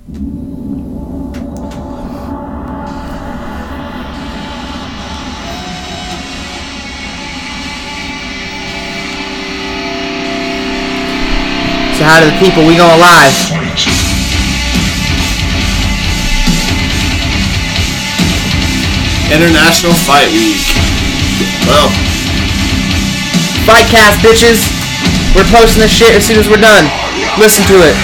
So hi to the people, we going live. International Fight Week. Well, Fightcast, bitches. We're posting this shit as soon as we're done. Listen to it.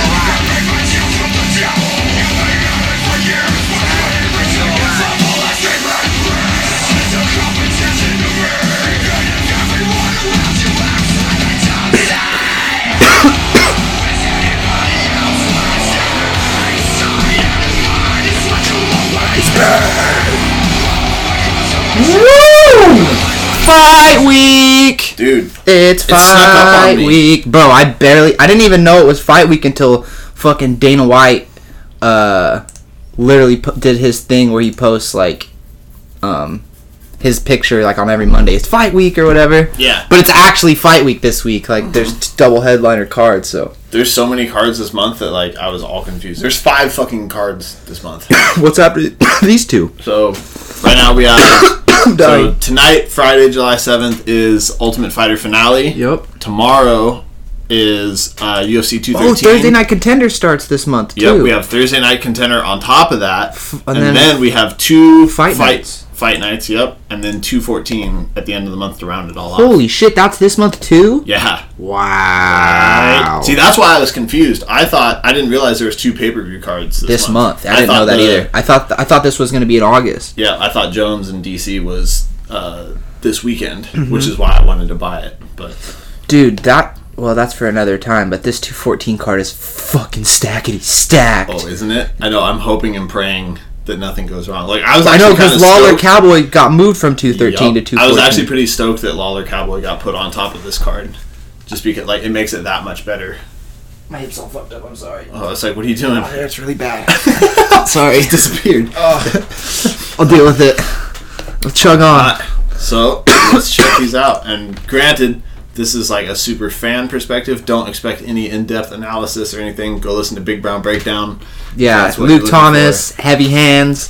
Woo! Fight week! dude. It's snuck up on fight me. week. Bro, I didn't even know it was fight week until fucking Dana White literally did his thing where he posts like his picture like on every Monday. It's fight week or whatever. Yeah. But it's actually fight week this week. Like there's double headliner cards, so. There's so many cards this month that like I was all confused. There's 5 fucking cards this month. What's happening? These two. So right now we have so tonight, Friday, July 7th is Ultimate Fighter finale. Yep. Tomorrow is UFC 213. Oh, Thursday Night Contender starts this month too. Yep, we have Thursday Night Contender on top of that. And then we have 2 fight nights. Fight nights, yep. And then 214 at the end of the month to round it all off. Holy shit, that's this month too? Yeah. Wow. Right. See, that's why I was confused. I didn't realize there was 2 pay-per-view cards this month. I didn't know that either. I thought this was going to be in August. Yeah, I thought Jones in DC was this weekend, which is why I wanted to buy it. But dude, that's for another time, but this 214 card is fucking stackety stacked. oh, isn't it? I know. I'm hoping and praying that nothing goes wrong. Like I know because Lawler stoked. Cowboy got moved from 213 to 214. I was actually pretty stoked that Lawler Cowboy got put on top of this card, just because like it makes it that much better. My hip's all fucked up. I'm sorry. Oh, it's like, what are you doing? Oh, it's really bad. Sorry, It disappeared. I'll deal with it. I'll chug on. So let's check these out. And granted, this is like a super fan perspective. Don't expect any in-depth analysis or anything. Go listen to Big Brown Breakdown. Yeah, That's what you're Luke looking Thomas, Heavy Hands,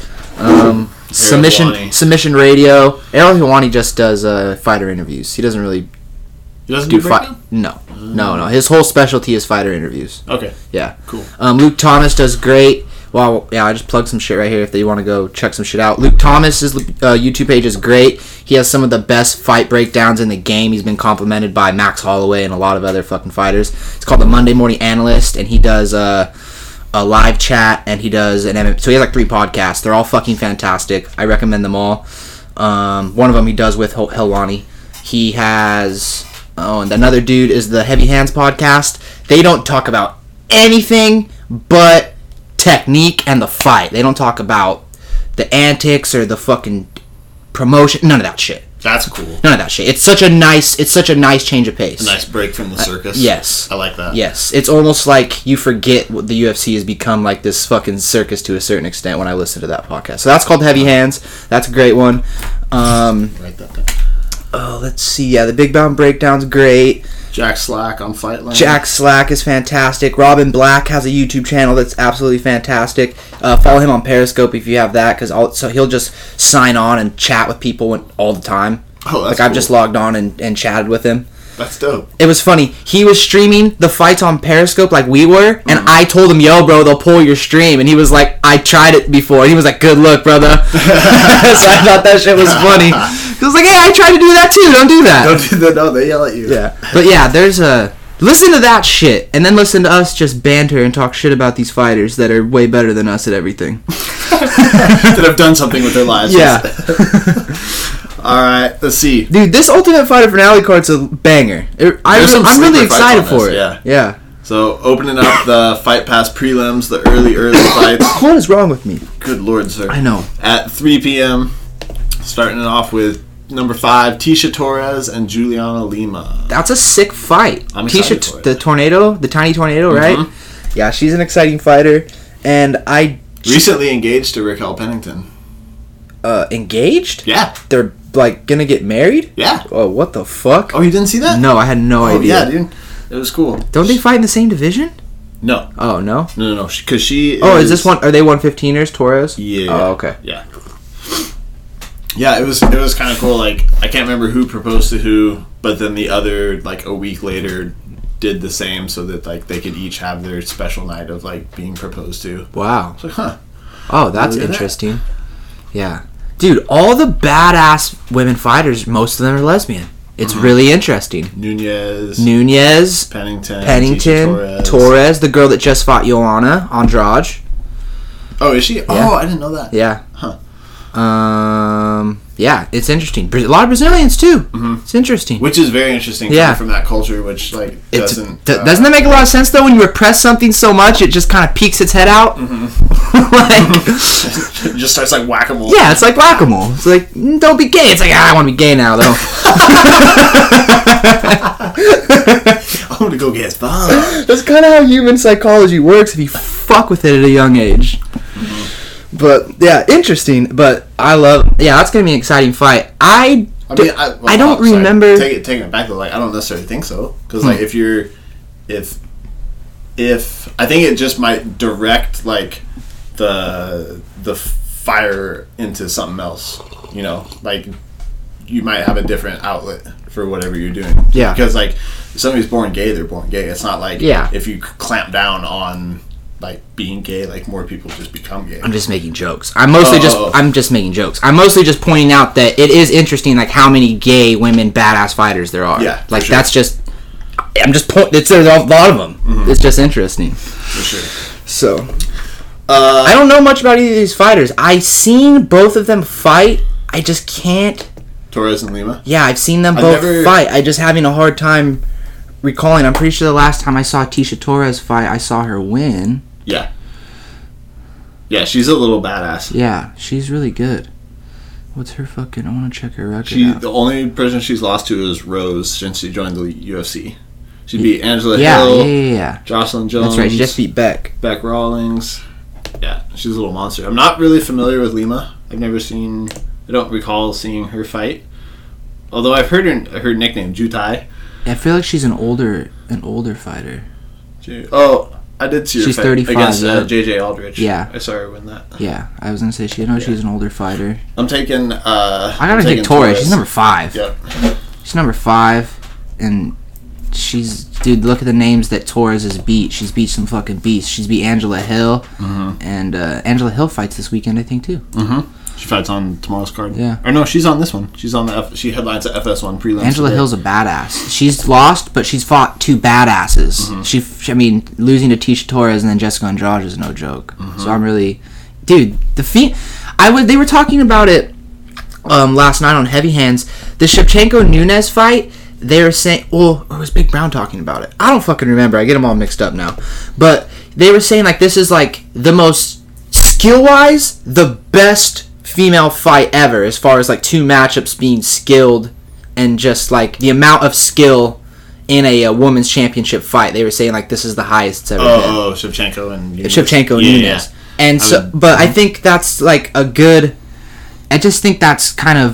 Helwani. Submission Radio. Errol Helwani just does fighter interviews. He doesn't really He doesn't do do fight. breakdown? No. His whole specialty is fighter interviews. Okay, Yeah. cool. Luke Thomas does great. Well, yeah, I just plugged some shit right here if they want to go check some shit out. Luke Thomas's YouTube page is great. He has some of the best fight breakdowns in the game. He's been complimented by Max Holloway and a lot of other fucking fighters. It's called the Monday Morning Analyst, and he does a live chat, and he does an MMA. So he has like 3 podcasts. They're all fucking fantastic. I recommend them all. One of them he does with Helwani. He has... Oh, and another dude is the Heavy Hands podcast. They don't talk about anything but technique and the fight. They don't talk about the antics or the fucking promotion. None of that shit. That's cool. None of that shit. It's such a nice change of pace. A nice break from the circus. Yes. I like that. Yes. It's almost like you forget what the UFC has become, like this fucking circus to a certain extent when I listen to that podcast. So that's called Heavy Hands. That's a great one. Write that down. Oh, let's see. Yeah, the Big Brown Breakdown's great. Jack Slack on Fightline. Jack Slack is fantastic. Robin Black has a YouTube channel that's absolutely fantastic. Follow him on Periscope if you have that, because so he'll just sign on and chat with people all the time. Oh, that's like I've cool. just logged on and chatted with him. That's dope. It was funny. He was streaming the fights on Periscope like we were, and I told him, "Yo, bro, they'll pull your stream." And he was like, "I tried it before." And he was like, "Good luck, brother." So I thought that shit was funny. He was like, "Hey, I tried to do that too. Don't do that." Don't do that. No, they yell at you. Yeah, but yeah, there's a listen to that shit, and then listen to us just banter and talk shit about these fighters that are way better than us at everything. That have done something with their lives. Yeah. All right, let's see. Dude, this Ultimate Fighter finale card's a banger. I'm really excited for it. Yeah. So, opening up the Fight Pass prelims, the early fights. What is wrong with me? Good lord, sir. I know. At 3 p.m., starting it off with number 5, Tisha Torres and Juliana Lima. That's a sick fight. I'm excited for it. The tornado, the tiny tornado, right? Yeah, she's an exciting fighter, and recently engaged to Raquel Pennington. Engaged? Yeah. They're like gonna get married? Yeah. Oh, what the fuck? Oh, you didn't see that? No, I had no idea. Yeah, dude. It was cool. Don't they fight in the same division? No. Oh, no? No. Because she is... Oh, is this one... Are they 115ers, Torres? Yeah. Oh, okay. Yeah. Yeah, it was kind of cool. Like, I can't remember who proposed to who, but then the other, like, a week later did the same so that, like, they could each have their special night of, like, being proposed to. Wow. It's like, huh. Oh, that's interesting. Yeah. Dude, all the badass women fighters, most of them are lesbian. It's really interesting. Nunez, Pennington, Torres, the girl that just fought Joanna Andrade. Oh, is she? Yeah. Oh, I didn't know that. Yeah. Huh. Yeah, it's interesting. A lot of Brazilians too. It's interesting. Which is very interesting coming from that culture, which like doesn't doesn't that make a lot of sense though? When you repress something so much, it just kind of peeks its head out. Like, it just starts like whack-a-mole. Yeah, it's like whack-a-mole. It's like, don't be gay. It's like, I want to be gay now though. I want to go get fun. That's kind of how human psychology works if you fuck with it at a young age. But yeah, interesting. But I love. Yeah, that's gonna be an exciting fight. I don't remember. Taking it back though, like I don't necessarily think so because like if I think it just might direct like the fire into something else. You know, like you might have a different outlet for whatever you're doing. Yeah. Because like if somebody's born gay, they're born gay. It's not like if you clamp down on like being gay, like more people just become gay. I'm just making jokes. I'm just making jokes. I'm mostly just pointing out that it is interesting, like how many gay women badass fighters there are. Yeah, like sure. that's just. I'm just pointing. There's a lot of them. It's just interesting. For sure. So, I don't know much about either of these fighters. I've seen both of them fight. I just can't. Torres and Lima. Yeah, I've seen them both fight. I just having a hard time recalling. I'm pretty sure the last time I saw Tisha Torres fight, I saw her win. Yeah. Yeah, she's a little badass. Yeah, she's really good. What's her fucking... I want to check her record out. The only person she's lost to is Rose since she joined the UFC. She beat Angela Hill. Yeah. Jocelyn Jones. That's right, she just beat Beck. Beck Rawlings. Yeah, she's a little monster. I'm not really familiar with Lima. I've never seen... I don't recall seeing her fight. Although I've heard her nickname, Jutai. I feel like she's an older fighter. Oh... I did see her she's fight 35 against JJ Aldrich. Yeah. I saw her win that. Yeah, I was going to say, she's an older fighter. I'm taking... I gotta take Torres. She's number 5. Yep. She's number 5, and she's... Dude, look at the names that Torres has beat. She's beat some fucking beasts. She's beat Angela Hill, and Angela Hill fights this weekend, I think, too. She fights on tomorrow's card. Yeah. Or no, she's on this one. She's on she headlines the FS1 prelims. Angela today. Hill's a badass. She's lost, but she's fought 2 badasses. I mean, losing to Tisha Torres and then Jessica Andrade is no joke. So I'm really... Dude, they were talking about it last night on Heavy Hands. The Shevchenko-Nunes fight, they were saying... Well, it was Big Brown talking about it. I don't fucking remember. I get them all mixed up now. But they were saying, like, this is, like, the most... Skill-wise, the best... female fight ever as far as like 2 matchups being skilled and just like the amount of skill in a women's championship fight. They were saying like this is the highest it's ever been. Oh, Shevchenko and Nunes. Nunes. Yeah. And but I think that's like a good. I just think that's kind of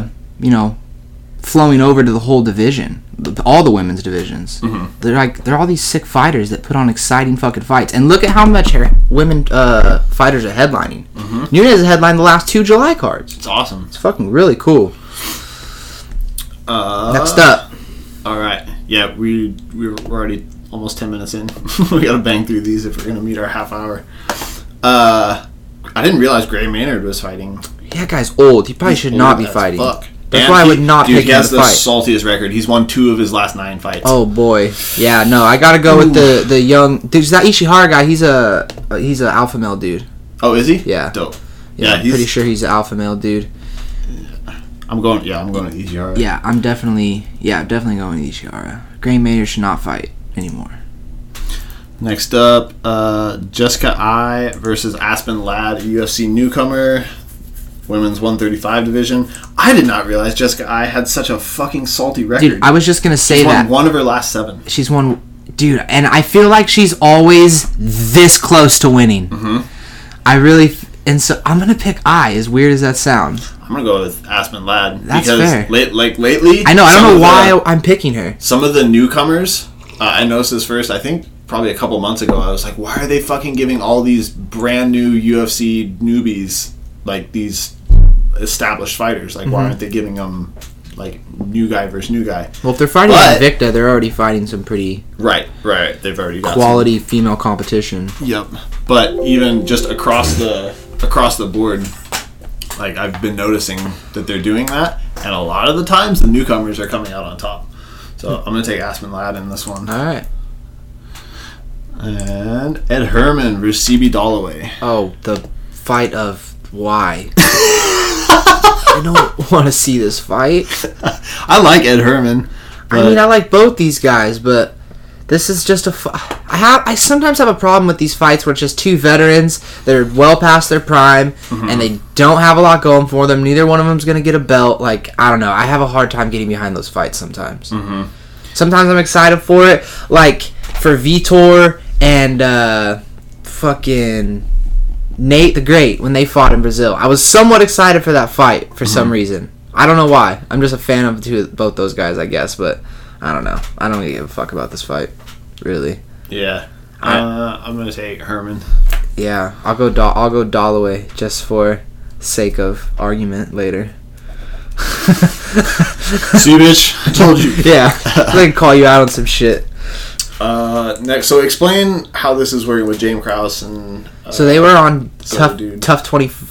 flowing over to the whole division, all the women's divisions. They're all these sick fighters that put on exciting fucking fights. And look at how much women fighters are headlining. Nunes has headlined the last 2 July cards. It's awesome. It's fucking really cool. Next up. All right. Yeah, we're already almost 10 minutes in. We gotta bang through these if we're gonna meet our half hour. I didn't realize Gray Maynard was fighting. Yeah, guy's old. He probably should not be fighting. Fuck. That's why I would not pick him to fight. He has the saltiest record. He's won 2 of his last 9 fights. Oh boy, yeah, no, I gotta go with the young. There's that Ishihara guy. He's a alpha male dude. Oh, is he? Yeah. Dope. Yeah, I'm pretty sure he's an alpha male dude. I'm going with Ishihara. Yeah, I'm definitely going with Ishihara. Gray Maynard should not fight anymore. Next up, Jessica Ai versus Aspen Ladd, a UFC newcomer. Women's 135 division. I did not realize Jessica Ai had such a fucking salty record. Dude, I was just gonna say she's that. Won 1 of her last 7. She's won, dude, and I feel like she's always this close to winning. I really, and so I'm gonna pick Ai. As weird as that sounds, I'm gonna go with Aspen Ladd. That's because fair. Lately, I know. I don't know why I'm picking her. Some of the newcomers, I noticed this first. I think probably a couple months ago, I was like, why are they fucking giving all these brand new UFC newbies like these established fighters? Like, why aren't they giving them like new guy versus new guy? Well, if they're fighting Invicta, they're already fighting some pretty right. They've already got quality female competition. Yep. But even just across the board, like I've been noticing that they're doing that, and a lot of the times the newcomers are coming out on top. So I'm gonna take Aspen Ladd in this one. All right. And Ed Herman versus CB Dollaway. Oh, the fight of why? I don't want to see this fight. I like Ed Herman. I mean, I like both these guys, but this is just I sometimes have a problem with these fights where it's just two veterans. They're well past their prime, and they don't have a lot going for them. Neither one of them's going to get a belt. Like, I don't know. I have a hard time getting behind those fights sometimes. Sometimes I'm excited for it. Like, for Vitor and fucking Nate the Great when they fought in Brazil. I was somewhat excited for that fight for some reason. I don't know why. I'm just a fan of both those guys, I guess, but I don't know. I don't really give a fuck about this fight, really. Yeah. I'm going to take Herman. Yeah, I'll go Dollaway just for sake of argument later. See, bitch? I told you. Yeah. I can call you out on some shit. Next, so explain how this is working with James Krause and. So they were on Tough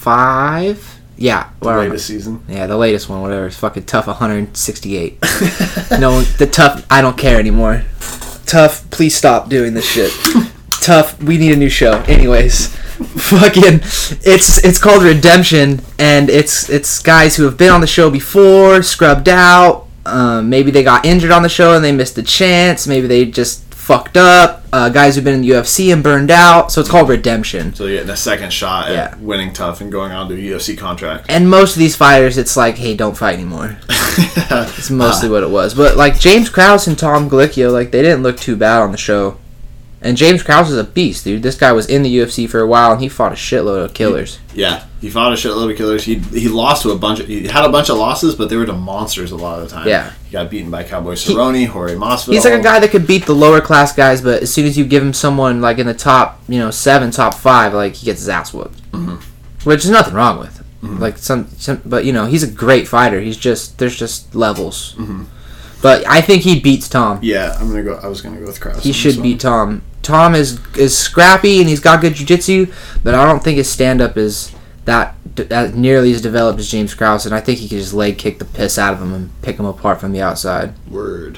25. Yeah, the latest season. Yeah, the latest one, whatever. It's fucking Tough 168. No, the Tough. I don't care anymore. Tough, please stop doing this shit. Tough, we need a new show. Anyways, fucking, it's called Redemption, and it's guys who have been on the show before, scrubbed out. Maybe they got injured on the show and they missed a chance. Maybe they just fucked up. Guys who've been in the UFC and burned out. So it's called Redemption. So you're getting a second shot at winning Tough and going on to a UFC contract. And most of these fighters, it's like, hey, don't fight anymore. It's mostly what it was. But like James Krause and Tom Galicchio, like they didn't look too bad on the show. And James Krause is a beast, dude. This guy was in the UFC for a while, and he fought a shitload of killers. He fought a shitload of killers. He lost to he had a bunch of losses, but they were to monsters a lot of the time. Yeah. He got beaten by Cowboy Cerrone, Jorge Masvidal. He's like a guy that could beat the lower class guys, but as soon as you give him someone like in the top, 7, top 5, like he gets his ass whooped. Which is nothing wrong with. Like but he's a great fighter. There's just levels. But I think he beats Tom. Yeah, I was gonna go with Krause. He should beat Tom. Tom is scrappy and he's got good jiu-jitsu, but I don't think his stand-up is that nearly as developed as James Krause, and I think he could just leg kick the piss out of him and pick him apart from the outside. Word.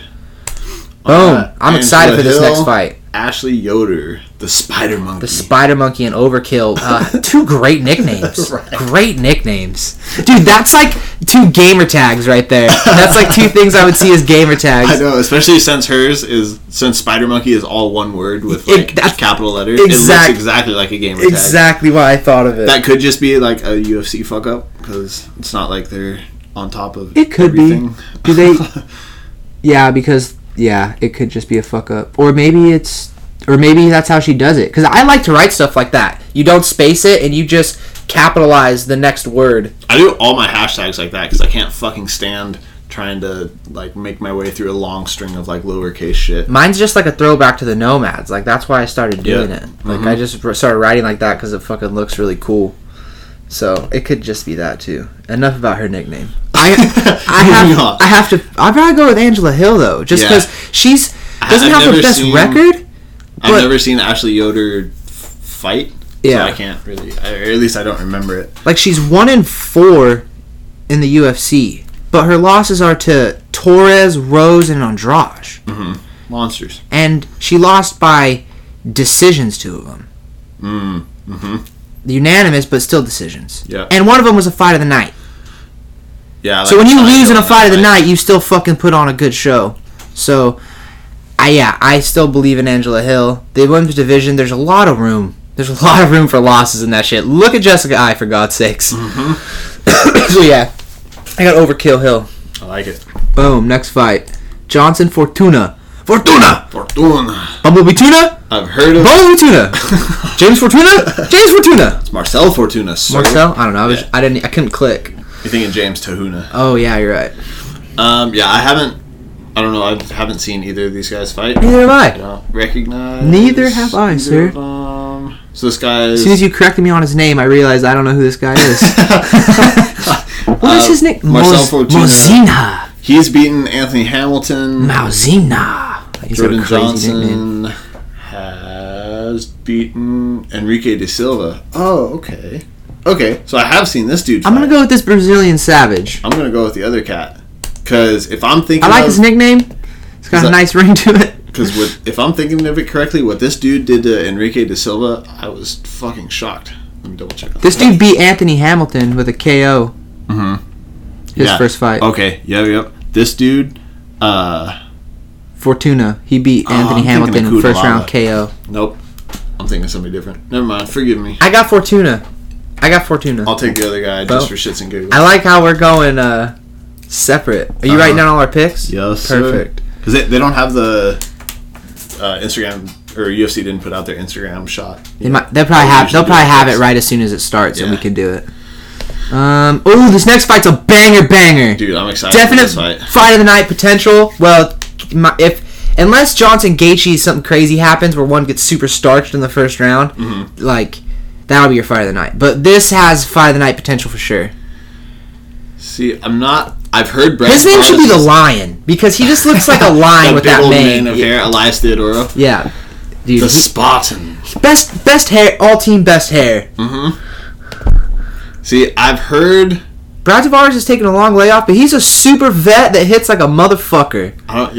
Boom! I'm excited for this next fight. Ashley Yoder, the Spider Monkey. The Spider Monkey and Overkill. 2 great nicknames. Right. Great nicknames. Dude, that's like 2 gamer tags right there. That's like 2 things I would see as gamer tags. I know, especially since Spider Monkey is all one word with capital letters. It looks exactly like a gamer tag. Exactly why I thought of it. That could just be like a UFC fuck up, because it's not like they're on top of it could everything. Be. Do they... Yeah, because... Yeah, it could just be a fuck up. Or maybe that's how she does it. Because I like to write stuff like that. You don't space it, and you just capitalize the next word. I do all my hashtags like that, because I can't fucking stand trying to, like, make my way through a long string of, like, lowercase shit. Mine's just like a throwback to the Nomads. Like, that's why I started doing it. Like, I just started writing like that because it fucking looks really cool. So, it could just be that, too. Enough about her nickname. I'd probably go with Angela Hill though, just because she doesn't have the best record. I've never seen Ashley Yoder fight. Yeah, so I can't really, or at least I don't remember it. Like she's 1-4 in the UFC, but her losses are to Torres, Rose, and Andrade. Monsters. And she lost by decisions, 2 of them. Unanimous, but still decisions. Yeah. And one of them was a fight of the night. Yeah. So when you lose in a fight of the night, you still fucking put on a good show. So, I still believe in Angela Hill. The women's division, there's a lot of room. There's a lot of room for losses in that shit. Look at Jessica Ai, for God's sakes. So yeah, I got Overkill Hill. I like it. Boom. Next fight, Johnson Fortuna. Fortuna. Bumblebee Tuna. I've heard of Bumblebee Tuna. James Fortuna. James Fortuna. It's Marcel Fortuna. Sir. Marcel. I don't know. I couldn't click. You're thinking James Tahuna. Oh yeah, you're right. Yeah, I haven't I don't know. I haven't seen either of these guys fight. Neither have I I. don't recognize. Neither have I, either sir. of them. So this guy is... As soon as you corrected me on his name, I realized I don't know who this guy is. What is his name? Marcel Fortuna. Mozina. He's beaten Anthony Hamilton. Mauzina. He's got a Jordan crazy nickname. Johnson has beaten Enrique de Silva. Oh, okay. Okay, so I have seen this dude fight. I'm going to go with this Brazilian Savage. I'm going to go with the other cat. Because if I'm thinking I like of... his nickname. It's got a nice ring to it. Because if I'm thinking of it correctly, what this dude did to Enrique de Silva, I was fucking shocked. Let me double check. This dude beat Anthony Hamilton with a KO. Mm-hmm. His first fight. Okay, yep. This dude, Fortuna. He beat Anthony I'm Hamilton thinking in of first round Kudalaba. KO. Nope. I'm thinking of somebody different. Never mind. Forgive me. I got Fortuna. I'll take the other guy just for shits and giggles. I like how we're going separate. Are you writing down all our picks? Yes, Perfect. Because they don't have the Instagram, or UFC didn't put out their Instagram shot. They'll probably have it right as soon as it starts, and we can do it. This next fight's a banger. Dude, I'm excited Definite for this fight. Fight of the night potential. Well, unless Johnson Gaethje something crazy happens where one gets super starched in the first round, that'll be your fight of the night. But this has fight of the night potential for sure. See, I've heard Brad His name should be the Lion because he just looks like a lion with that mane of hair. Elias Theodoro. Yeah, dude. The Spartan. Best hair, all team best hair. See, I've heard Brad Tavares is taking a long layoff, but he's a super vet that hits like a motherfucker.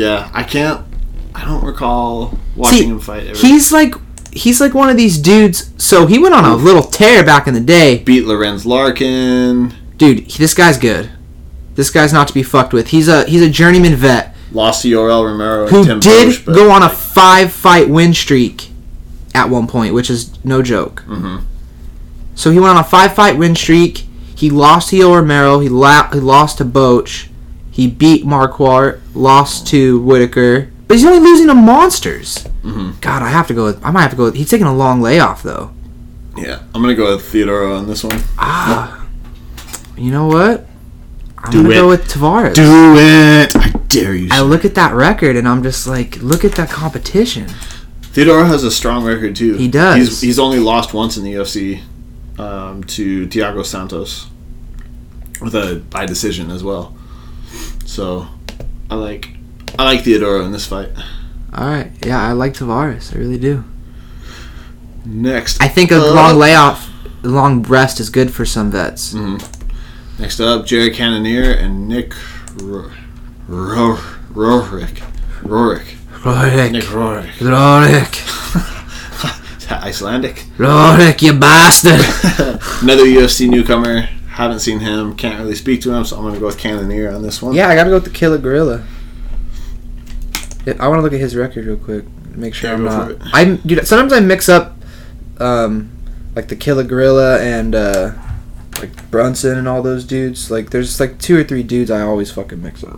I don't recall watching him fight ever. He's like one of these dudes. So he went on a little tear back in the day. Beat Lorenz Larkin. Dude, this guy's good. This guy's not to be fucked with. He's a journeyman vet. Lost to Yoel Romero and who Tim did Bosch, go on a 5-fight win streak at one point, which is no joke. So he went on a 5-fight win streak. He lost to Yoel Romero. He lost to Boach. He beat Marquardt. Lost to Whitaker. But he's only losing to monsters. God, I might have to go with... He's taking a long layoff, though. Yeah, I'm going to go with Theodoro on this one. You know what? I'm going to go with Tavares. Do it! I dare you. I look at that record, and I'm just like, look at that competition. Theodoro has a strong record, too. He does. He's only lost once in the UFC to Thiago Santos by decision as well. So, I like Theodoro in this fight. All right. Yeah, I like Tavares. I really do. Next, I think a long layoff, a long rest is good for some vets. Next up, Jared Cannonier and Nick Rorik. Nick Rorik. Is that Icelandic? Rorik, you bastard. Another UFC newcomer. Haven't seen him. Can't really speak to him, so I'm going to go with Cannonier on this one. Yeah, I got to go with the Killer Gorilla. I want to look at his record real quick. Make sure I'm not... Dude, sometimes I mix up like the Killer Gorilla and like Brunson and all those dudes. Like there's like 2 or 3 dudes I always fucking mix up.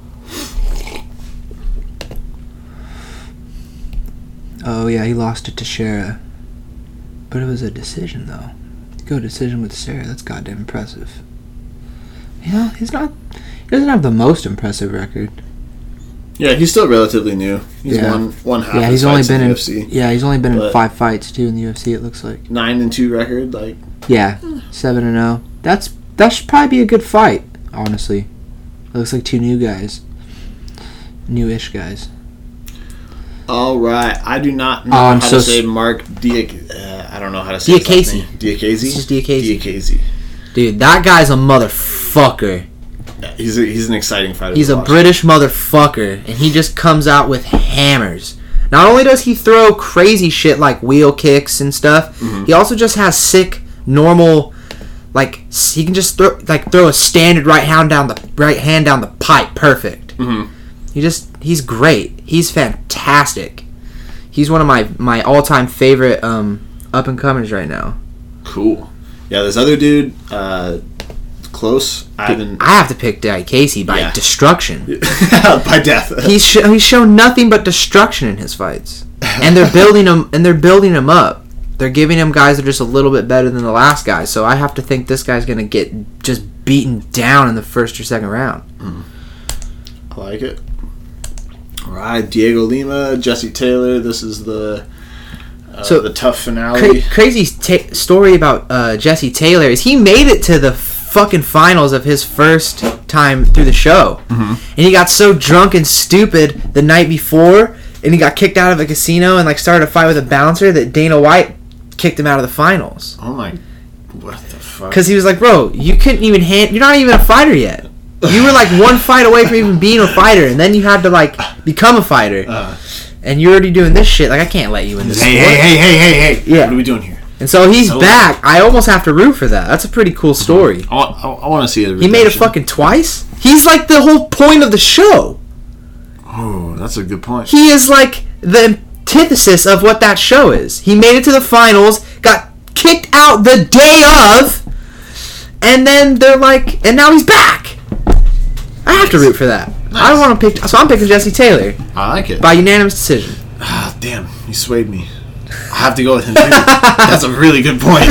Oh yeah, he lost to Teixeira. But it was a decision though. Go decision with Teixeira, that's goddamn impressive. You know, he doesn't have the most impressive record. Yeah, he's still relatively new. He's won half his fights in the UFC. Yeah, he's only been in 5 fights too in the UFC. It looks like 9-2 record. Like 7-0. That should probably be a good fight. Honestly, it looks like 2 new guys, newish guys. All right, I do not know how to say Mark I don't know how to say his last name. Diakaze. It's just Diakaze. Diakaze. Dude, that guy's a motherfucker. Yeah, he's an exciting fighter. He's a British motherfucker, and he just comes out with hammers. Not only does he throw crazy shit like wheel kicks and stuff, he also just has sick, normal, like he can just throw a standard right hand down the pipe, perfect. He's great. He's fantastic. He's one of my all-time favorite up and comers right now. Cool. Yeah, this other dude. Close. I have to pick Diakaze by destruction. By death. He's shown nothing but destruction in his fights, and they're building him up. They're giving him guys that are just a little bit better than the last guy. So I have to think this guy's gonna get just beaten down in the first or second round. I like it. All right, Diego Lima, Jesse Taylor. This is the tough finale. Crazy story about Jesse Taylor is he made it to the fucking finals of his first time through the show, and he got so drunk and stupid the night before, and he got kicked out of a casino and like started a fight with a bouncer that Dana White kicked him out of the finals. Oh my, what the fuck? Because he was like, bro, you couldn't even you're not even a fighter yet. You were like one fight away from even being a fighter, and then you had to like become a fighter, and you're already doing this shit. Like I can't let you in this sport. Hey! Yeah. What are we doing here? And so he's back. I almost have to root for that. That's a pretty cool story. I want to see it. He made it fucking twice. He's like the whole point of the show. Oh, that's a good point. He is like the antithesis of what that show is. He made it to the finals, got kicked out the day of, and then they're like, and now he's back. I have to root for that. Nice. I don't want to pick, so I'm picking Jesse Taylor. I like it. By unanimous decision. Ah, damn, you swayed me. I have to go with him too. That's a really good point.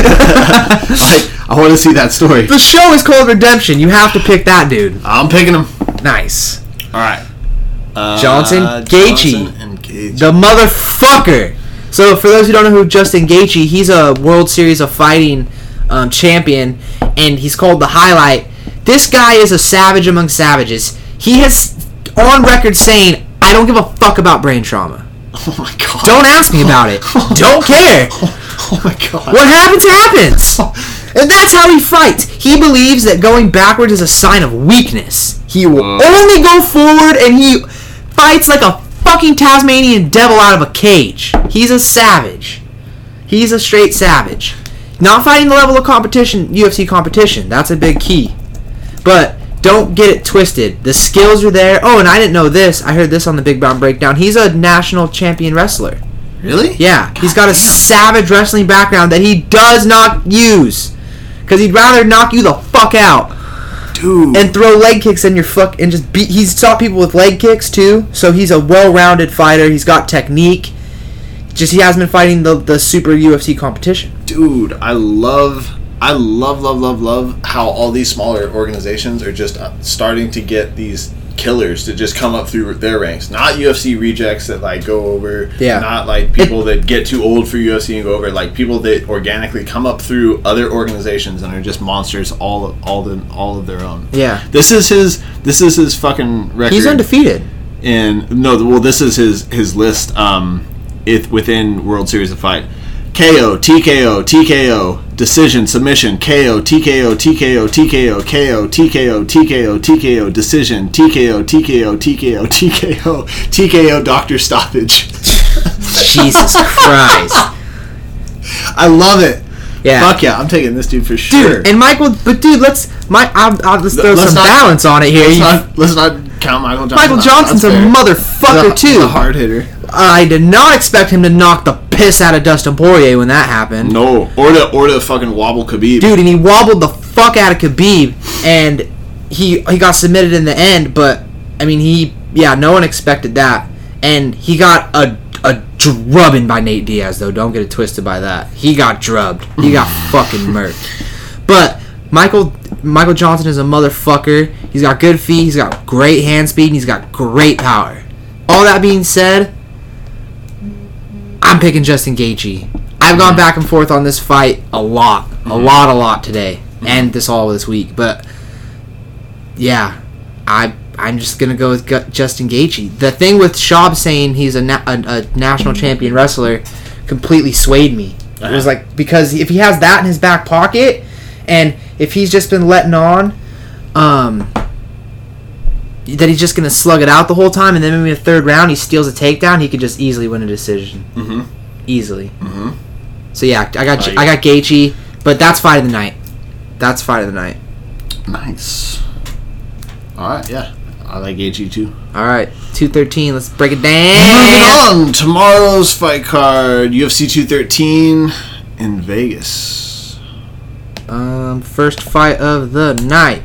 I want to see that story. The show is called Redemption. You have to pick that dude. I'm picking him. Nice. All right. Johnson Gaethje. and Gaethje. The motherfucker. So for those who don't know who Justin Gaethje, he's a World Series of Fighting champion, and he's called the Highlight. This guy is a savage among savages. He has on record saying, I don't give a fuck about brain trauma. Oh my god. Don't ask me about it. Don't care. Oh my god. What happens. And that's how he fights. He believes that going backwards is a sign of weakness. He will only go forward, and he fights like a fucking Tasmanian devil out of a cage. He's a savage. He's a straight savage. Not fighting the level of competition, UFC competition. That's a big key. But don't get it twisted. The skills are there. Oh, and I didn't know this. I heard this on the Big Brown Breakdown. He's a national champion wrestler. Really? Yeah. He's got a savage wrestling background that he does not use. Because he'd rather knock you the fuck out. Dude. And throw leg kicks in your fuck and just beat. He's stopped people with leg kicks too. So he's a well-rounded fighter. He's got technique. Just he hasn't been fighting the super UFC competition. Dude, I love how all these smaller organizations are just starting to get these killers to just come up through their ranks. Not UFC rejects that like go over. Yeah. Not like people that get too old for UFC and go over. Like people that organically come up through other organizations and are just monsters all of their own. Yeah. This is his fucking record. He's undefeated. This is his list. Within World Series of Fight. KO, TKO, TKO, decision, submission, KO, TKO, TKO, TKO, KO, TKO, TKO, TKO, decision, TKO, TKO, TKO, TKO, TKO, doctor stoppage. Jesus Christ. I love it. Yeah. Fuck yeah, I'm taking this dude for sure. Dude, and Michael, but dude, let's throw some balance on it here. Let's not count Michael Johnson. Michael Johnson's a motherfucker too. A hard hitter. I did not expect him to knock the piss out of Dustin Poirier when that happened. No, or to fucking wobble Khabib. Dude, and he wobbled the fuck out of Khabib, and he got submitted in the end. But I mean, no one expected that, and he got a drubbing by Nate Diaz though. Don't get it twisted by that. He got drubbed. He got fucking murked. But Michael Johnson is a motherfucker. He's got good feet. He's got great hand speed, and he's got great power. All that being said, I'm picking Justin Gaethje. I've gone back and forth on this fight a lot today, and this week. But yeah, I'm just gonna go with Justin Gaethje. The thing with Schaub saying he's a national champion wrestler completely swayed me. It was like, because if he has that in his back pocket, and if he's just been letting on, that he's just gonna slug it out the whole time, and then maybe in the third round he steals a takedown, he could just easily win a decision. Easily. So yeah, I got Gaethje, but that's fight of the night. Nice. All right, yeah, I like Gaethje too. All right, 213. Let's break it down. Moving on, tomorrow's fight card: UFC 213 in Vegas. First fight of the night.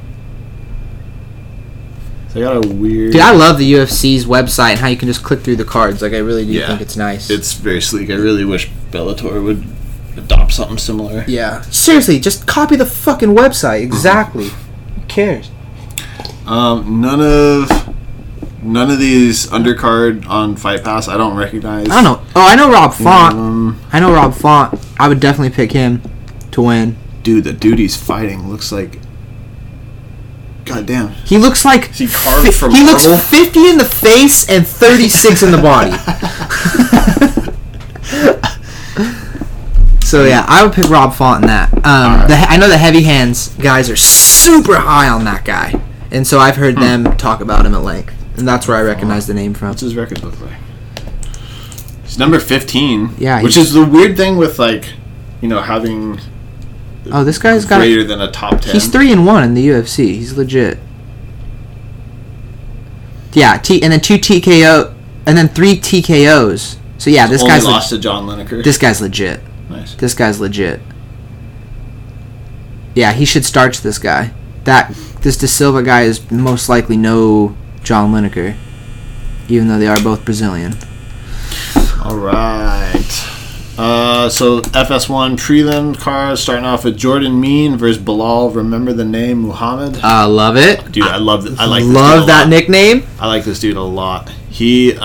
So I got a weird. Dude, I love the UFC's website and how you can just click through the cards. Like, I really do think it's nice. It's very sleek. I really wish Bellator would adopt something similar. Yeah. Seriously, just copy the fucking website. Exactly. Who cares? None of None of these undercard on Fight Pass I don't recognize. I don't know. Oh, I know Rob Font. I know Rob Font. I would definitely pick him to win. Dude, the dude he's fighting looks like... God damn. He looks like... Is he carved from He looks marble? 50 in the face and 36 in the body. So, yeah, I would pick Rob Font in that. Right. I know the Heavy Hands guys are super high on that guy. And so I've heard them talk about him at length. And that's where I recognize the name from. What's his record look like? He's number 15. Yeah. Which is the weird thing with, like, you know, having... Oh, this guy's got... greater than a top 10. He's 3-1 in the UFC. He's legit. Yeah, and then 2 TKO... And then 3 TKOs. So, yeah, this only guy's... lost to John Lineker. This guy's legit. Nice. This guy's legit. Yeah, he should starch this guy. This De Silva guy is most likely no John Lineker, even though they are both Brazilian. All right. So FS1 prelim card starting off with Jordan Mean versus Bilal. Remember the name Muhammad? I love it, dude. I love it. I like. Love that nickname. I like this dude a lot. He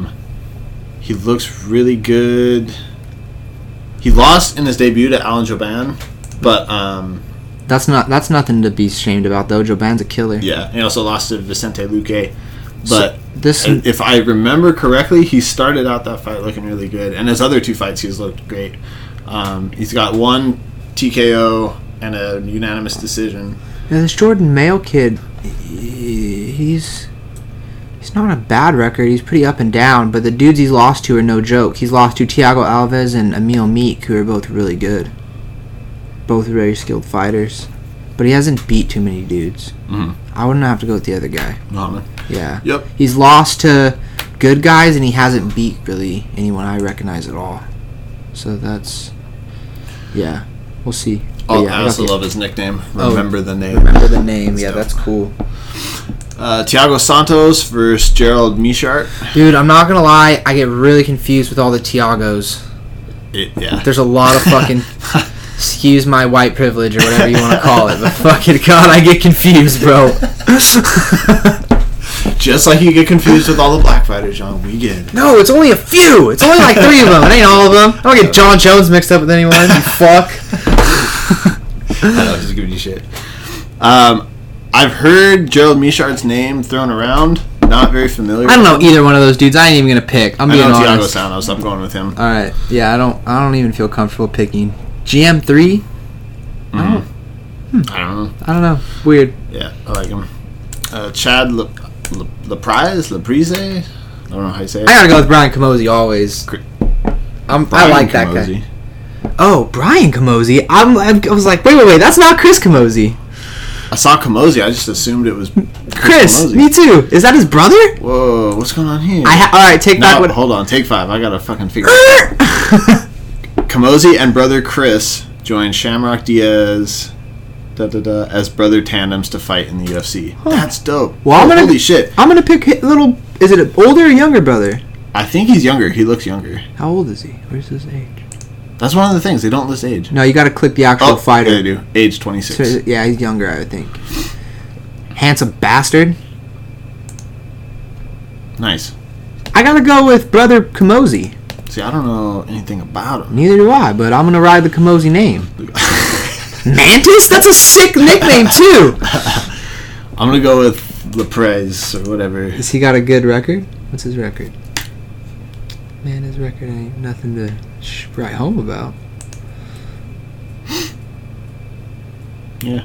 looks really good. He lost in his debut to Alan Jouban, but that's nothing to be ashamed about though. Jouban's a killer. Yeah, he also lost to Vicente Luque. But so if I remember correctly, he started out that fight looking really good, and his other 2 fights he's looked great. He's got 1 TKO and a unanimous decision. Yeah, this Jordan Mayo kid, he's not a bad record. He's pretty up and down, but the dudes he's lost to are no joke. He's lost to Thiago Alves and Emil Meek, who are both really good. Both very skilled fighters. But he hasn't beat too many dudes. Mm-hmm. I wouldn't have to go with the other guy. Muhammad. Yeah. Yep. He's lost to good guys, and he hasn't beat really anyone I recognize at all. So that's... Yeah. We'll see. Oh, yeah, I also love his nickname. Remember the name. Remember the name. Yeah, that's cool. Thiago Santos versus Gerald Michart. Dude, I'm not gonna lie, I get really confused with all the Thiagos. Yeah. There's a lot of fucking... Excuse my white privilege or whatever you want to call it, but fucking God, I get confused, bro. Just like you get confused with all the black fighters, John. We get it. No, it's only a few. It's only like 3 of them. It ain't all of them. I don't get John Jones mixed up with anyone. You fuck. I know, just giving you shit. I've heard Gerald Michart's name thrown around. Not very familiar. I don't know either one of those dudes. I ain't even gonna pick. I'm being honest. I know Thiago Santos. I'm going with him. All right. Yeah, I don't even feel comfortable picking GM3. I don't know. Weird. Yeah, I like him. Chad Laprise? I don't know how you say it. I gotta go with Brian Camozzi always. I like that guy. Oh, Brian Camozzi. I was like, wait. That's not Chris Camozzi. I saw Camozzi. I just assumed it was Chris. Camozzi. Me too. Is that his brother? Whoa, what's going on here? All right, take back what. Hold on, take 5. I gotta fucking figure it out. Camozzi and brother Chris joined Shamrock Diaz as brother tandems to fight in the UFC. Huh. That's dope. Well, holy shit. I'm gonna pick little. Is it an older or younger brother? I think he's younger. He looks younger. How old is he? Where's his age? That's one of the things. They don't list age. No, you gotta click the actual fighter. Yeah, they do. Age 26. So, yeah, he's younger, I would think. Handsome bastard. Nice. I gotta go with brother Camozzi. See, I don't know anything about him. Neither do I, but I'm gonna ride the Camozzi name. Mantis? That's a sick nickname, too! I'm gonna go with Laprise or whatever. Has he got a good record? What's his record? Man, his record ain't nothing to write home about. Yeah.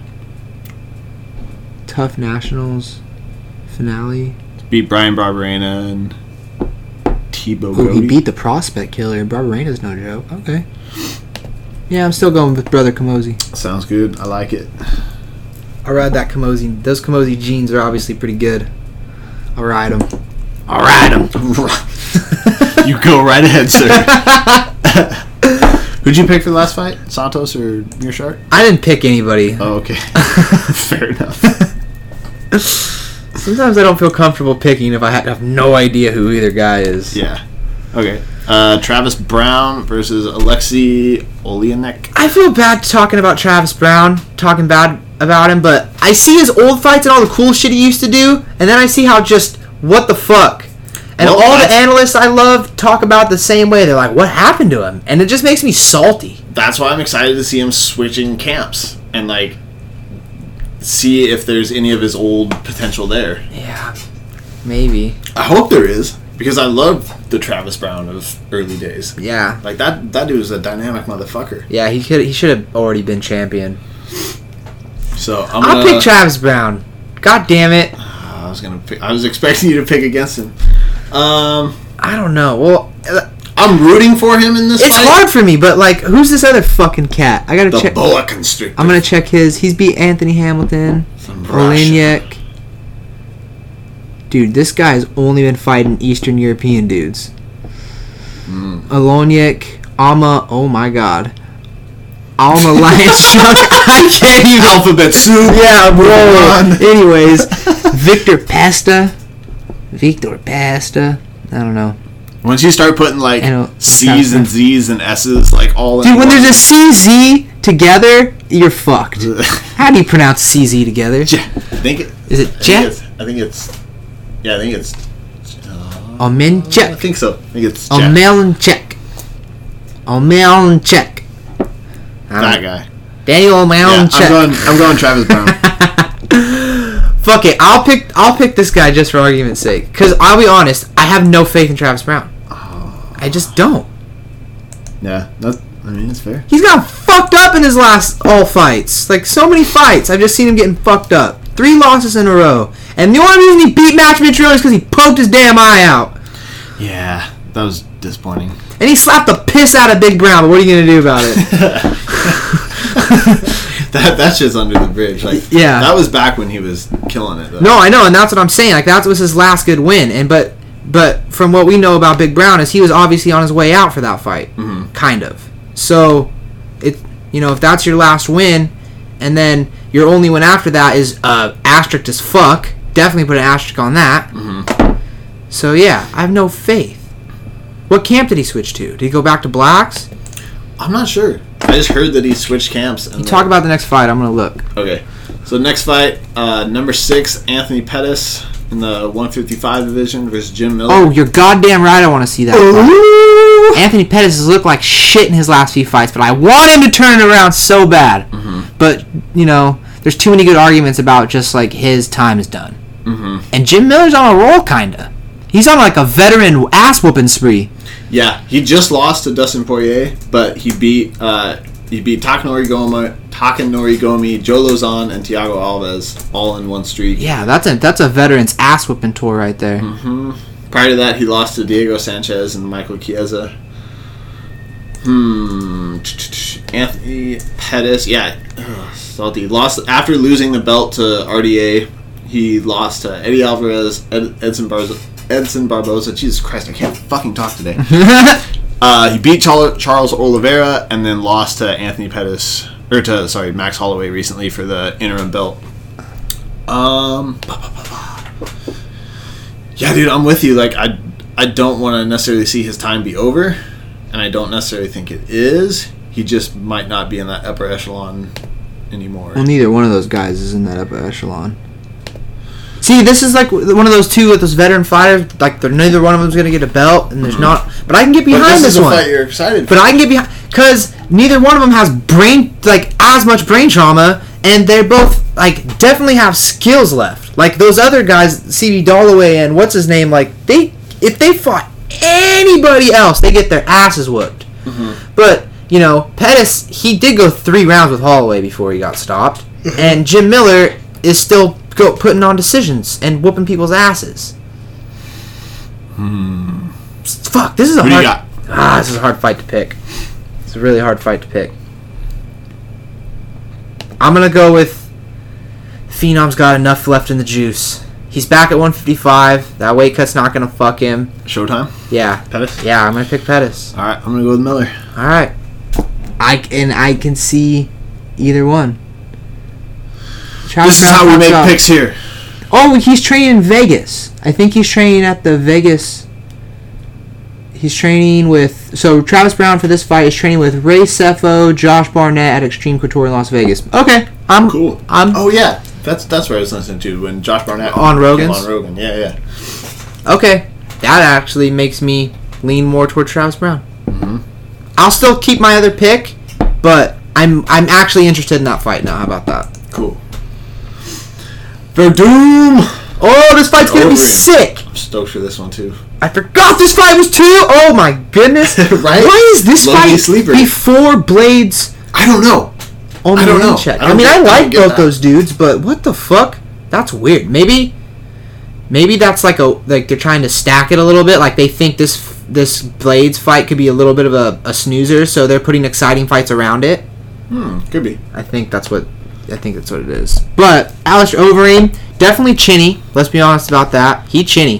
Tough Nationals finale. Beat Brian Barberena and Thibaut Oh, he Cody. beat the Prospect Killer. Barberena's no joke. Okay. Yeah, I'm still going with brother Camozzi. Sounds good. I like it. I'll ride that Camozzi. Those Camozzi jeans are obviously pretty good. I'll ride them. I'll ride them. You go right ahead, sir. Who'd you pick for the last fight? Santos or Mearshart? I didn't pick anybody. Oh, okay. Fair enough. Sometimes I don't feel comfortable picking if I have no idea who either guy is. Yeah. Okay. Travis Brown versus Alexei Oleinik. I feel bad talking about Travis Brown, talking bad about him, but I see his old fights and all the cool shit he used to do, and then I see how just what the fuck? And Well, all the analysts I love talk about the same way. They're like, what happened to him? And it just makes me salty. That's why I'm excited to see him switching camps and like see if there's any of his old potential there. Yeah, maybe. I hope there is, because I love the Travis Brown of early days. Yeah. Like that dude was a dynamic motherfucker. Yeah, he should have already been champion. So I'll pick Travis Brown. God damn it. I was expecting you to pick against him. I don't know. Well, I'm rooting for him in this it's fight. hard for me, but like, who's this other fucking cat? I gotta The check. boa constrictor. I'm gonna check his. He's beat Anthony Hamilton, From Russia. Olenek. Dude, this guy's only been fighting Eastern European dudes. Olenek, Alma. Oh my God. Alma Lionchuk. I can't even. Alphabet soup. Yeah, bro. Anyways, Victor Pasta. I don't know. Once you start putting like I know. C's and Z's and S's like all in Dude, when one. there's a CZ together, you're fucked. How do you pronounce CZ together? I think it, Is it Jet? I think it's I Omenchek. think so. I think it's Jet. Omenchek. Omenchek. That guy. Daniel Yeah, Omenchek. I'm going Travis Brown. Fuck it. I'll pick this guy just for argument's sake. Because I'll be honest, I have no faith in Travis Brown. I just don't. Yeah, it's fair. He's got fucked up in his last all fights. Like, so many fights. I've just seen him getting fucked up. 3 losses in a row. And the only reason he beat Match Montreal is because he poked his damn eye out. Yeah, that was disappointing. And he slapped the piss out of Big Brown, but what are you going to do about it? That shit's under the bridge. Like, Yeah. that was back when he was killing it, though. No, I know, and that's what I'm saying. Like, that was his last good win. And but from what we know about Big Brown is he was obviously on his way out for that fight. Mm-hmm. Kind of. So, if that's your last win, and then your only win after that is asterisk as fuck, definitely put an asterisk on that. Mm-hmm. So, yeah, I have no faith. What camp did he switch to? Did he go back to Blacks? I'm not sure. I just heard that he switched camps. And Talk about the next fight. I'm going to look. Okay. So next fight, number 6, Anthony Pettis in the 155 division versus Jim Miller. Oh, you're goddamn right I want to see that fight. Anthony Pettis has looked like shit in his last few fights, but I want him to turn it around so bad. Mm-hmm. But, there's too many good arguments about just, like, his time is done. Mm-hmm. And Jim Miller's on a roll, kinda. He's on, like, a veteran ass-whooping spree. Yeah, he just lost to Dustin Poirier, but he beat Takanori Gomi, Joe Lozon, and Thiago Alves all in one streak. Yeah, that's a veteran's ass-whooping tour right there. Mm-hmm. Prior to that, he lost to Diego Sanchez and Michael Chiesa. Anthony Pettis, yeah, salty. Lost after losing the belt to RDA. He lost to Eddie Alvarez, Edson Barboza. Jesus Christ, I can't fucking talk today. He beat Charles Oliveira and then lost to Anthony Pettis, Max Holloway recently for the interim belt. Yeah, dude, I'm with you. Like, I don't want to necessarily see his time be over, and I don't necessarily think it is. He just might not be in that upper echelon anymore. Well, neither one of those guys is in that upper echelon. See, this is like one of those two with those veteran fighters. Like, neither one of them's gonna get a belt, and there's not. But I can get behind this is a one. fight you're excited for. But I can get behind because neither one of them has as much brain trauma, and they're both like definitely have skills left. Like those other guys, CB Dalloway and what's his name, like if they fought anybody else, they get their asses whooped. Mm-hmm. But Pettis, he did go 3 rounds with Holloway before he got stopped, and Jim Miller is still putting on decisions and whooping people's asses. Fuck, this is a Who do you hard. got? This is a hard fight to pick. It's a really hard fight to pick. I'm gonna go with Phenom's got enough left in the juice. He's back at 155. That weight cut's not gonna fuck him. Showtime? Yeah. Pettis? Yeah, I'm gonna pick Pettis. Alright, I'm going to go with Miller. All right. I can see either one. This is how we make picks here. Oh, he's training in Vegas. I think he's training at the Vegas. He's training with... So, Travis Brown for this fight is training with Ray Sefo, Josh Barnett at Extreme Couture in Las Vegas. Okay. Cool. Oh, yeah. That's where I was listening to when Josh Barnett On Rogan's? came on Rogan. Yeah. Okay, that actually makes me lean more toward Travis Brown. Mm-hmm. I'll still keep my other pick, but I'm actually interested in that fight now. How about that? Cool. Verdum! Oh, this fight's gonna be Overeem. sick! I'm stoked for this one too. I forgot this fight was 2! Oh my goodness! Right? Why is this Low-key fight sleeper. before Blades? I don't know. I don't know. I mean, I like get both that. those dudes, but what the fuck? That's weird. Maybe that's like they're trying to stack it a little bit. Like they think this Blades fight could be a little bit of a snoozer, so they're putting exciting fights around it. Could be. I think that's what it is. But Alistair Overeem, definitely chinny. Let's be honest about that. He chinny.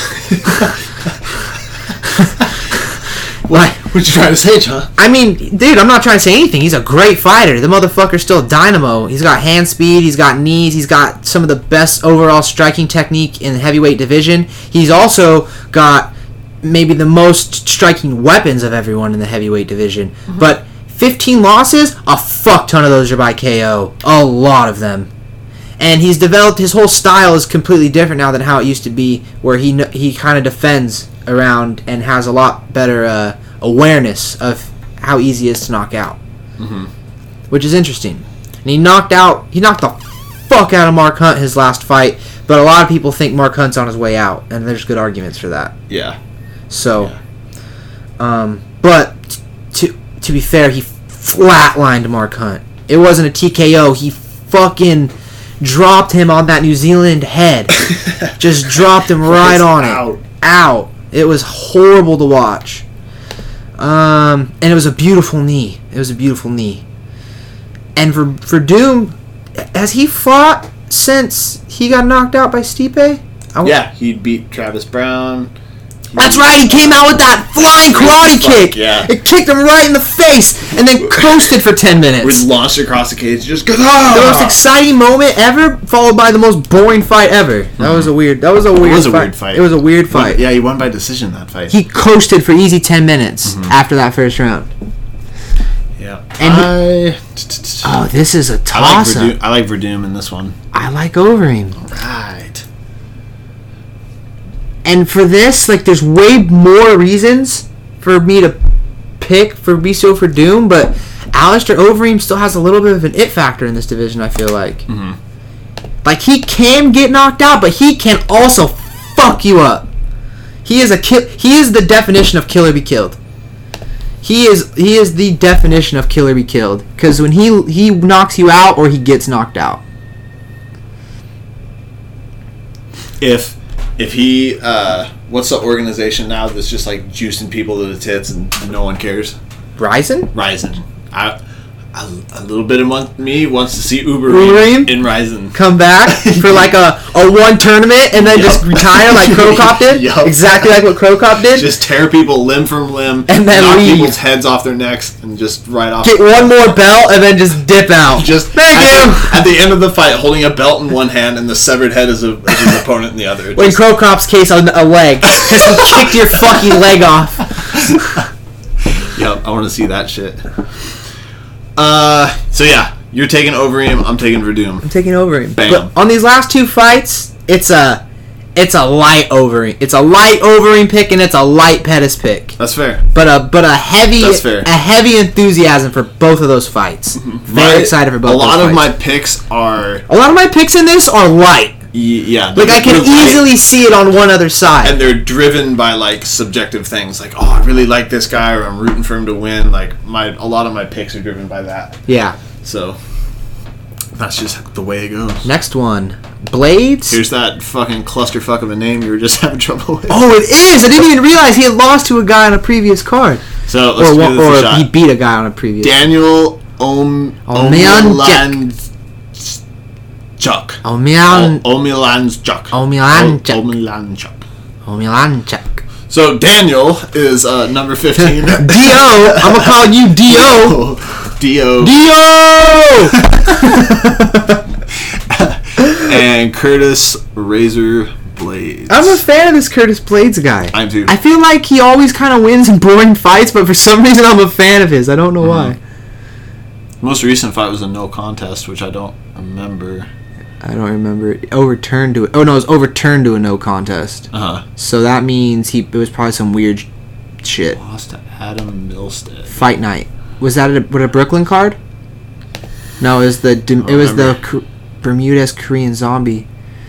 What you trying to say, John? I mean, dude, I'm not trying to say anything. He's a great fighter. The motherfucker's still a dynamo. He's got hand speed. He's got knees. He's got some of the best overall striking technique in the heavyweight division. He's also got maybe the most striking weapons of everyone in the heavyweight division. Mm-hmm. But 15 losses, a fuck ton of those are by KO. A lot of them. And he's developed, his whole style is completely different now than how it used to be, where he kind of defends around and has a lot better awareness of how easy it is to knock out. Mm-hmm. Which is interesting. And he knocked the fuck out of Mark Hunt his last fight, but a lot of people think Mark Hunt's on his way out, and there's good arguments for that. Yeah. So, but to be fair, he flatlined Mark Hunt. It wasn't a TKO. He fucking dropped him on that New Zealand head. Just dropped him right on it. Out. It was horrible to watch. And it was a beautiful knee. And for Doom, has he fought since he got knocked out by Stipe? Yeah, he beat Travis Brown. That's right, he came out with that flying karate kick. Yeah. It kicked him right in the face and then coasted for 10 minutes. Was launched across the cage, just go. The most exciting moment ever, followed by the most boring fight ever. That was a weird fight. It was a weird fight. Yeah, he won by decision that fight. He coasted for easy 10 minutes after that first round. Yeah. And this is a toss-up. I like Verdum in this one. I like Overeem. Right. And for this, like, there's way more reasons for me to pick for Biso for Doom, but Alistair Overeem still has a little bit of an it factor in this division, I feel like. Mm-hmm. Like, he can get knocked out, but he can also fuck you up. He is the definition of kill or be killed. He is the definition of kill or be killed, because when he knocks you out or he gets knocked out. If he, what's the organization now that's just like juicing people to the tits and no one cares? Ryzen? A little bit of me wants to see Overeem in Ryzen come back for like a one tournament and then just retire like Crow Cop did. Yep. Exactly like what Crow Cop did. Just tear people limb from limb and then knock leave. people's heads off their necks and just right off. Get one more belt and then just dip out. Thank you. At the end of the fight, holding a belt in one hand and the severed head of his opponent in the other. In Crow Cop's case, a leg because he kicked your fucking leg off. Yep, I want to see that shit. So yeah, you're taking Overeem, I'm taking Verdum. I'm taking Overeem. Bam. But on these last two fights, it's a light Overeem. It's a light Overeem pick and it's a light Pettis pick. That's fair. But a heavy That's fair. A heavy enthusiasm for both of those fights. Very excited for both. A lot those of fights. my picks are. A lot of my picks in this are light. Yeah. Like I can easily see it on one other side. And they're driven by like subjective things, like I really like this guy, or I'm rooting for him to win. Like a lot of my picks are driven by that. Yeah. So that's just the way it goes. Next one, Blades. Here's that fucking clusterfuck of a name you were just having trouble with. Oh, it is. I didn't even realize he had lost to a guy on a previous card. So let's do this a shot. He beat a guy on a previous. Daniel Omielanczuk. Omielanczuk. So Daniel is number 15. D.O. I'm gonna call you D.O. D.O. And Curtis Razor Blades. I'm a fan of this Curtis Blades guy. I am too. I feel like he always kind of wins in boring fights, but for some reason I'm a fan of his. I don't know why. Most recent fight was a no contest, which I don't remember. I don't remember it. Overturned to it. Oh no, it was overturned to a no contest. So that means it was probably some weird shit. Lost to Adam Milstead. Fight night. Was that a Brooklyn card? No, it was the Bermudez Korean Zombie.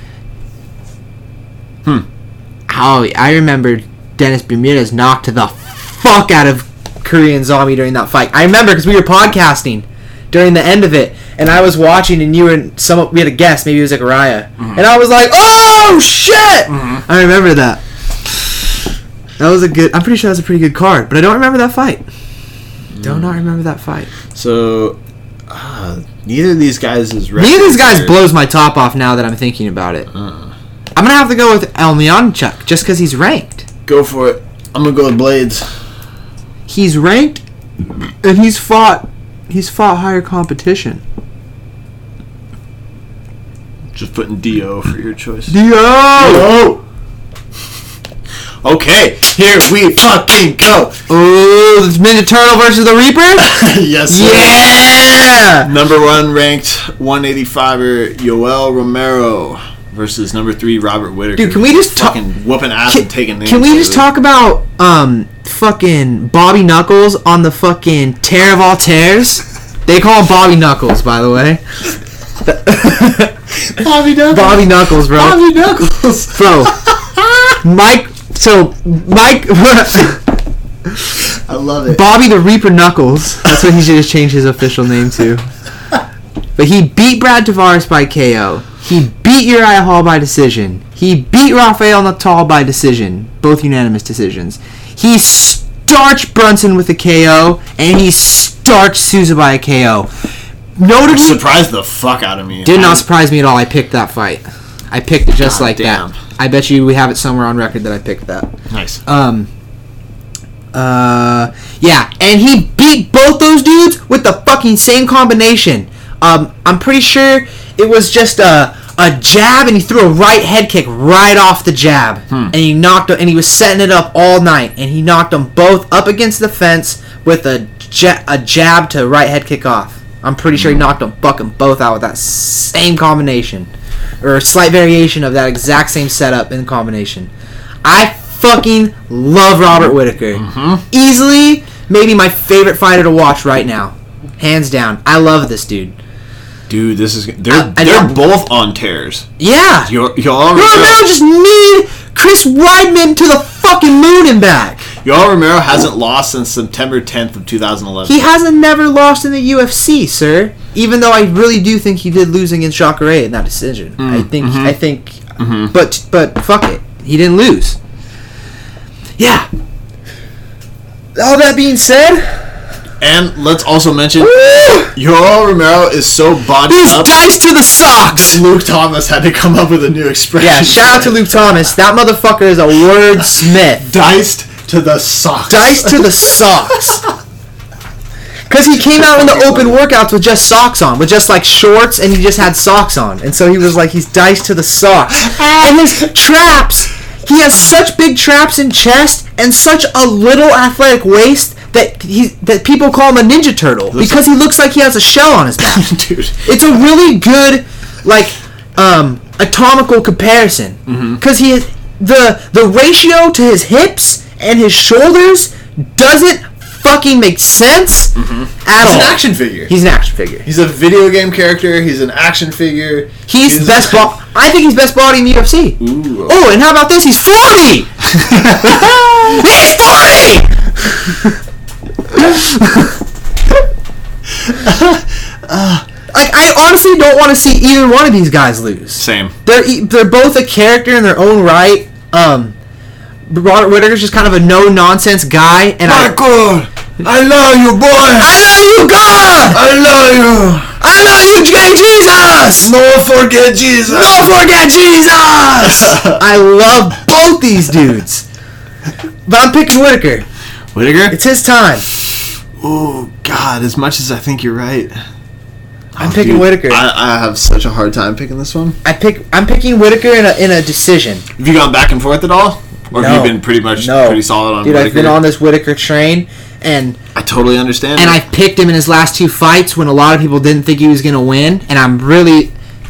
Oh, I remember Dennis Bermudez knocked the fuck out of Korean Zombie during that fight. I remember because we were podcasting during the end of it, and I was watching, and we had a guest, maybe it was Zachariah, and I was like, "Oh shit!" I remember that. That was I'm pretty sure that was a pretty good card, but I don't remember that fight. Do not remember that fight. So, neither of these guys is. Neither of these guys blows my top off now that I'm thinking about it. I'm gonna have to go with Elmianchuk just because he's ranked. Go for it. I'm gonna go with Blades. He's ranked, and he's fought higher competition. Just putting D.O. for your choice. D.O. Okay, here we fucking go. Oh, it's Ninja Turtle versus the Reaper? Yes, sir. Yeah! Number 1 ranked 185er Yoel Romero versus number 3 Robert Whitaker. Dude, can we just fucking whooping ass and taking names? Can we just talk about fucking Bobby Knuckles on the fucking Tear of All Tears? They call him Bobby Knuckles, by the way. Bobby Knuckles. Bobby Knuckles, bro. Bobby Knuckles. Bro. Mike. I love it. Bobby the Reaper Knuckles. That's what he should have changed his official name to. But he beat Brad Tavares by KO. He beat Uriah Hall by decision. He beat Rafael Natal by decision. Both unanimous decisions. He starched Brunson with a KO. And he starched Souza by a KO. Notably, surprised the fuck out of me. Did not surprise me at all. I picked that fight. I picked it just like damn. that. I bet you we have it somewhere on record that I picked that. Nice. Yeah, and he beat both those dudes with the fucking same combination. I'm pretty sure it was just a jab, and he threw a right head kick right off the jab, and he knocked him, and he was setting it up all night, and he knocked them both up against the fence with a jab to right head kick off. I'm pretty sure he knocked them fucking both out with that same combination. Or a slight variation of that exact same setup and combination. I fucking love Robert Whitaker. Easily, maybe my favorite fighter to watch right now. Hands down. I love this dude. Dude, this is... They're both on tears. Yeah. Yoel Romero just need Chris Weidman to the fucking moon and back. Yoel Romero hasn't lost since September 10th of 2011. He hasn't never lost in the UFC, sir. Even though I really do think he did lose against Jacare in that decision. I think. But fuck it. He didn't lose. Yeah. All that being said... And let's also mention, Yoel Romero is so bodied up. He's diced to the socks! Luke Thomas had to come up with a new expression. Yeah, shout out to Luke Thomas. That motherfucker is a wordsmith. Diced to the socks. Diced to the socks. Because he came out in the open workouts with just socks on. With just like shorts, and he just had socks on. And so he was like, he's diced to the socks. And his traps. He has such big traps in chest and such a little athletic waist that people call him a Ninja Turtle because he looks like he has a shell on his back. Dude, it's a really good anatomical comparison because the ratio to his hips and his shoulders doesn't fucking make sense at all. He's an action figure. He's an action figure. He's a video game character. He's an action figure. He's best I think he's best body in the UFC. Ooh. Oh, and how about this? He's 40! He's 40! I honestly don't want to see either one of these guys lose. Same. They're both a character in their own right. Robert Whitaker's just kind of a no-nonsense guy. And Michael, I love you, boy. I love you, God. I love you. I love you, Jesus. No forget Jesus. No forget Jesus. I love both these dudes. But I'm picking Whitaker. Whitaker? It's his time. Oh, God, as much as I think you're right. I'm picking Whitaker. I have such a hard time picking this one. I'm picking Whitaker in a decision. Have you gone back and forth at all? Or have you been pretty solid on Whitaker? I've been on this Whitaker train, and I totally understand. And I picked him in his last two fights when a lot of people didn't think he was going to win, and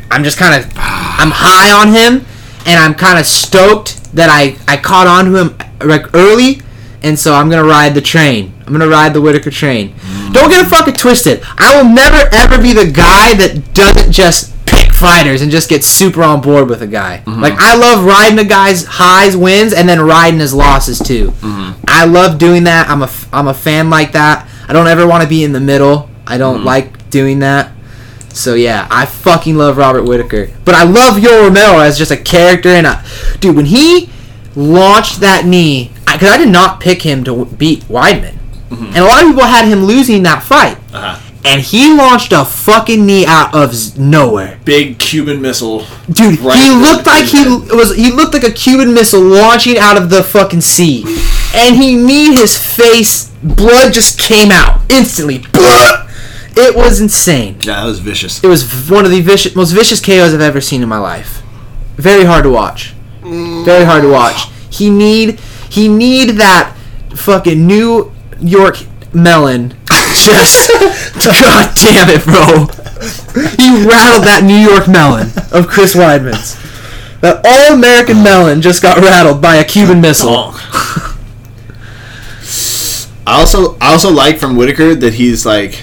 I'm just kind of I'm high on him, and I'm kind of stoked that I caught on to him like early, and so I'm gonna ride the train. I'm gonna ride the Whittaker train. Don't get it fucking twisted. I will never ever be the guy that doesn't just pick fighters and just get super on board with a guy. Like, I love riding a guy's highs, wins, and then riding his losses too. I love doing that. I'm a fan like that. I don't ever want to be in the middle. I don't like doing that. So yeah, I fucking love Robert Whittaker. But I love Yoel Romero as just a character. And dude, when he launched that knee, because I did not pick him to beat Weidman. And a lot of people had him losing that fight. And he launched a fucking knee out of nowhere. Big Cuban missile. Dude, he looked like he looked like a Cuban missile launching out of the fucking sea. And he kneed his face. Blood just came out instantly. It was insane. Yeah, that was vicious. It was one of the most vicious KOs I've ever seen in my life. Very hard to watch. Very hard to watch. He need that fucking New York melon. Just God damn it, bro. He rattled that New York melon of Chris Weidman's. That all-American melon just got rattled by a Cuban missile. I also like from Whittaker that he's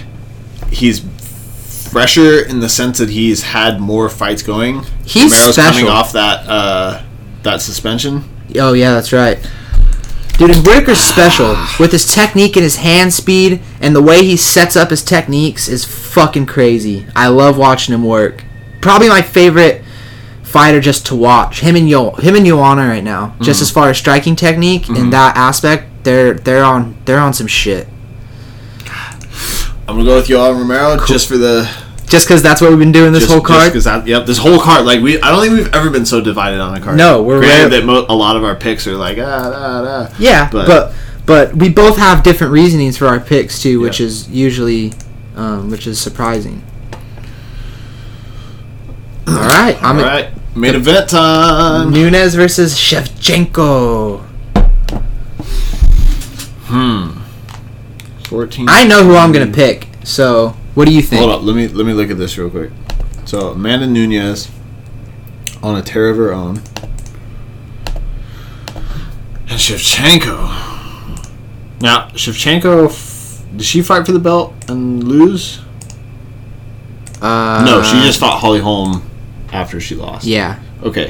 fresher in the sense that he's had more fights going. He's Romero's special. coming off that suspension. Oh yeah, that's right. Dude, and Whittaker's special with his technique and his hand speed and the way he sets up his techniques is fucking crazy. I love watching him work. Probably my favorite fighter just to watch. Him and Joanna right now. Just as far as striking technique and that aspect, they're on some shit. I'm gonna go with Yoel Romero just because that's what we've been doing this whole card. This whole card. Like I don't think we've ever been so divided on a card. No, we're granted that a lot of our picks are like Yeah, but we both have different reasonings for our picks too, which is usually which is surprising. All right, main event time. Nunes versus Shevchenko. 14. I know who I'm gonna pick. So, what do you think? Hold up, let me look at this real quick. So Amanda Nunes on a tear of her own, and Shevchenko. Now Shevchenko, did she fight for the belt and lose? No, she just fought Holly Holm after she lost. Yeah. Okay.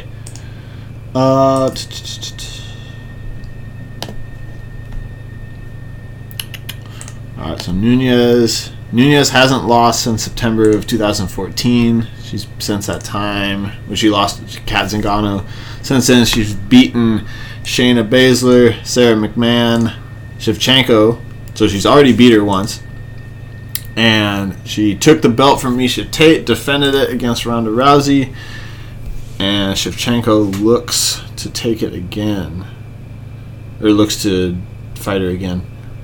Alright, so Nunes hasn't lost since September of 2014. She's since that time when she lost to Kat Zingano. Since then, she's beaten Shayna Baszler, Sarah McMahon, Shevchenko. So she's already beat her once. And she took the belt from Miesha Tate, defended it against Ronda Rousey, and Shevchenko looks to take it again. Or looks to fight her again.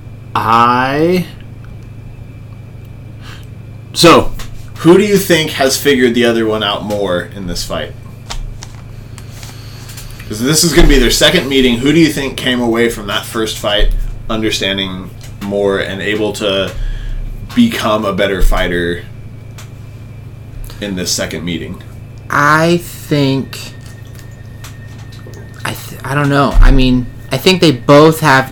So, who do you think has figured the other one out more in this fight? Because this is going to be their second meeting. Who do you think came away from that first fight understanding more and able to become a better fighter in this second meeting? I think... I don't know. I mean, I think they both have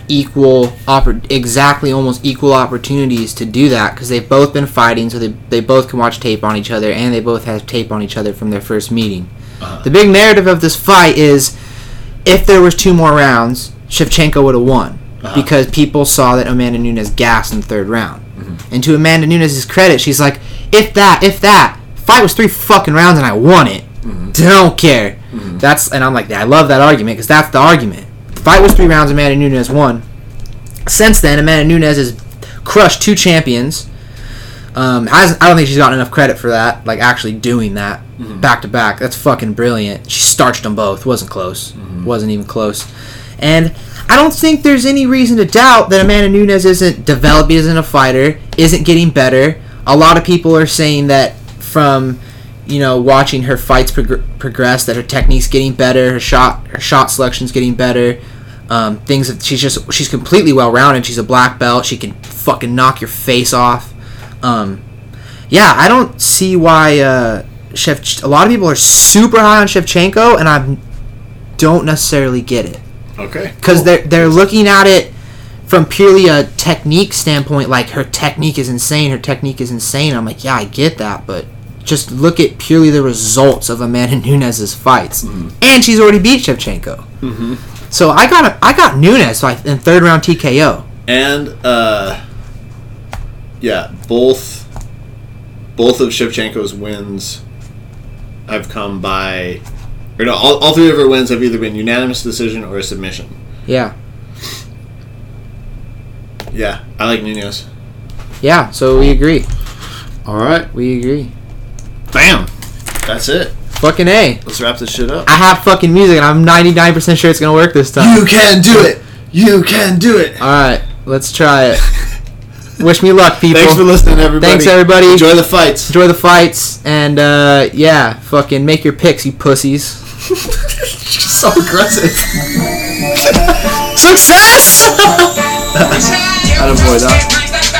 almost equal opportunities to do that because they've both been fighting, so they both can watch tape on each other, and they both have tape on each other from their first meeting. The big narrative of this fight is if there was 2 more rounds, Shevchenko would have won because people saw that Amanda Nunes gassed in the 3rd round. And to Amanda Nunes' credit, she's like, if that fight was 3 fucking rounds and I won it, don't care. And I'm like, I love that argument because that's the argument. The fight was 3 rounds, Amanda Nunes won. Since then, Amanda Nunes has crushed 2 champions. I don't think she's gotten enough credit for that, like actually doing that back to back. That's fucking brilliant. She starched them both. Wasn't close. Wasn't even close. And I don't think there's any reason to doubt that Amanda Nunes isn't developing as a fighter, isn't getting better. A lot of people are saying that from watching her fights progress, that her technique's getting better, her shot selection's getting better. Things that she's completely well rounded. She's a black belt. She can fucking knock your face off. I don't see why a lot of people are super high on Shevchenko, and I don't necessarily get it. Okay. Because they're looking at it from purely a technique standpoint, like her technique is insane. I'm like, yeah, I get that, but just look at purely the results of Amanda Nunes' fights, and she's already beat Shevchenko. Mm-hmm. So I got Nunes in third round TKO. And both of Shevchenko's wins have come by, or no, all three of her wins have either been unanimous decision or a submission. Yeah. Yeah, I like Nunes. Yeah, so we agree. All right. We agree. Bam. That's it. Fucking A. Let's wrap this shit up. I have fucking music, and I'm 99% sure it's going to work this time. You can do it. You can do it. All right, let's try it. Wish me luck, people. Thanks for listening, everybody. Thanks, everybody. Enjoy the fights. And, yeah, fucking make your picks, you pussies. So aggressive. Success! Attaboy, dog.